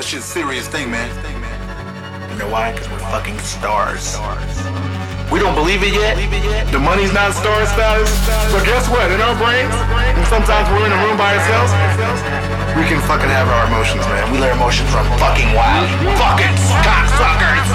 shit's a serious thing, man. You know why? Because we're fucking stars. We don't believe it yet. The money's not star status. But guess what? In our brains, and sometimes we're in a room by ourselves, we can fucking have our emotions, man. We let our emotions run fucking wild. Fucking cocksuckers!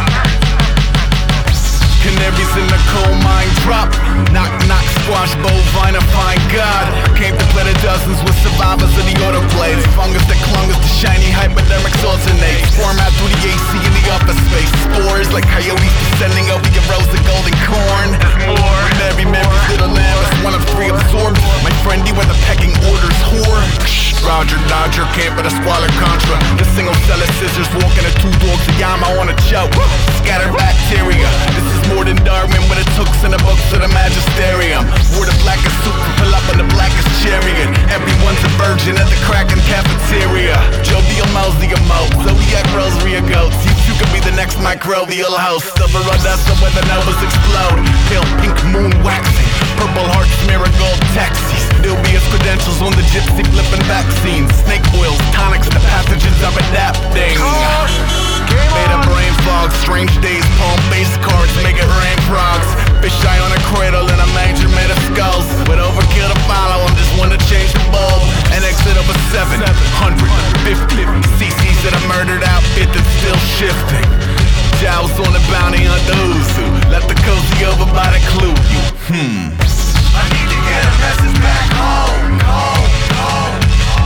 Canaries in the coal mine drop. Knock, knock, squash, bovine, and find God. Came to play the dozens with survivors of the autoclaves. Fungus that clung as the shiny hypodermics alternate. Format through the AC in the upper space. Spores like coyotes descending over your rows of golden corn. Mary, Mary's little lamb is one of three absorbed. My friend, you were the pecking orders whore. Roger, Dodger, camp at a squalor contra. The single seller scissors walking the two dogs of Yama on a choke. Scattered bacteria. This is more than Darwin with its hooks in the books of the magisterium. Wore the blackest suit to pull up in the blackest chariot. Everyone's a virgin at the Kraken cafeteria. Jovial Mosey emote, Zodiac rosary of goats. You could be the next microbial host of a Rodessa where the novas explode. Pale pink moon waxing, purple heart smear gold taxis. Dubious credentials on the gypsy flipping vaccines. Snake oils, tonics, the pathogens are adapting. Made a brain fog, strange days, palm base cards, make it rain frogs. Fish eye on a cradle in a manger made of skulls. With overkill to follow, I'm just one to change the bulb. An exit of a 750 cc's in a murdered outfit that's still shifting. Jowls on the bounty on the Uzu. Let the cozy over body clue you. I need to get a message back home, home, home.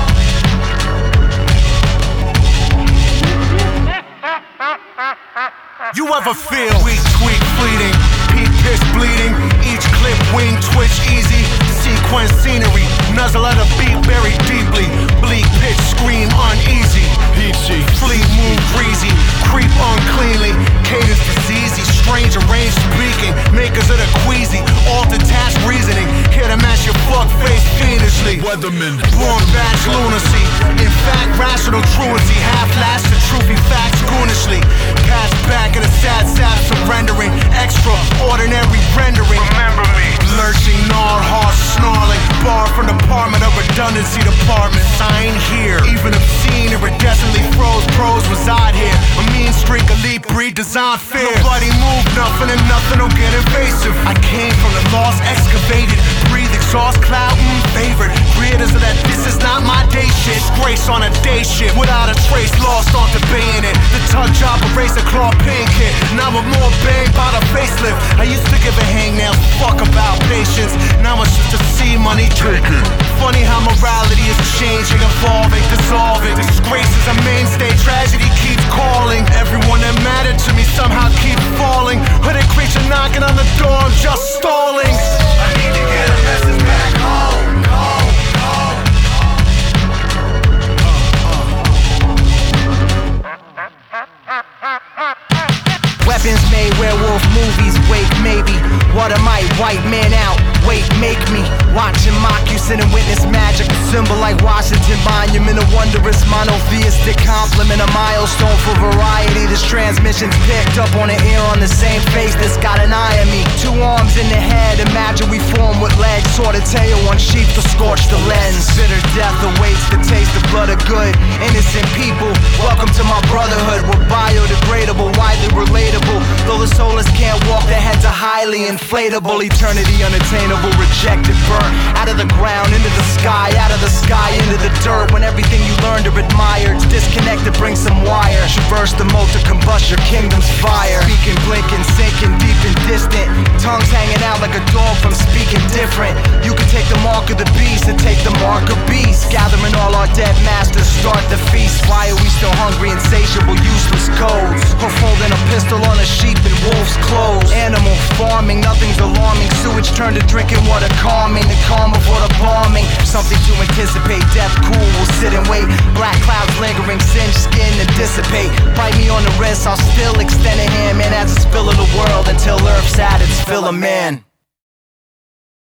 You ever feel weak, tweak, fleeting, peak, piss, bleeding, each clip, wing, twitch, easy, sequence, scenery, nuzzle of the beat buried deeply, bleak, pitch, scream, uneasy, peachy, fleet, move, breezy, creep uncleanly, cadence diseasy, strange, arranged speaking, makers of the queasy, all detached reasoning, here to match your fuck face fiendishly, weatherman, born batch lunacy, in fact, rational truancy, half-lasted, truthy facts, goonishly, cast back in a sad surrendering, extraordinary rendering, remember me, lurching, gnar, harsh, snarling, bar from department of redundancy department, sign here, even obscene, iridescently froze, pros reside here, a mean streak, elite breed, design fear, nobody move, nothing and nothing will get invasive, I came from the lost, excavated, breathe, exhaust, cloud, favored, creators of that this is not my day shit, disgrace on a day shift, without a trace, lost on debating it, the touch job, eraser, claw, pain kit, now with more bang by the facelift, I used to give a hangnail, fuck about patience, now it's just to see money taken, funny how morality is changing, evolving, dissolving, disgrace is a mainstay, tragedy keeps calling, everyone that mattered to me somehow keeps falling, hooded creature knocking on the door, I'm just stalling, I need to get a message back home, home, home. Weapons made, werewolf movies, wait maybe. What am I, white man out, wait make me. Watch and mock you, sit and witness magic. A symbol like Washington Monument, a wondrous monotheistic compliment. A milestone for variety, this transmission's picked up on the air on the same face that's got an eye on me. Two arms in the head, imagine we form with legs. Sword a tail, one sheep to scorch the lens. Bitter death awaits the taste of blood of good. Innocent people, welcome to my brotherhood. We're biodegradable, widely relatable. Though the soulless can't walk, their heads are highly inflatable. Eternity unattainable, rejected, burnt out of the ground, into the sky, out of the sky, into the dirt. When everything you learned or admired, disconnected, bring some wire. Traverse the moat to combust your kingdom's fire. Speaking, blinking, sinking, deep and distant. Tongues hanging out like a dog from speaking different. You can take the mark of the beast and take the mark of beast. Gathering all our dead masters, start the feast. Why are we still hungry, insatiable, useless codes? Or holding a pistol on a sheep in wolf's clothes. Animal farming, nothing's alarming. Sewage turned to drinking water, calming. The calm before the bombing. Something to anticipate, death cool, we'll sit and wait. Black clouds lingering, singed skin to dissipate. Bite me on the wrist, I'll still extend a hand, man, as a spill of the world. Until Earth's at its fill of man.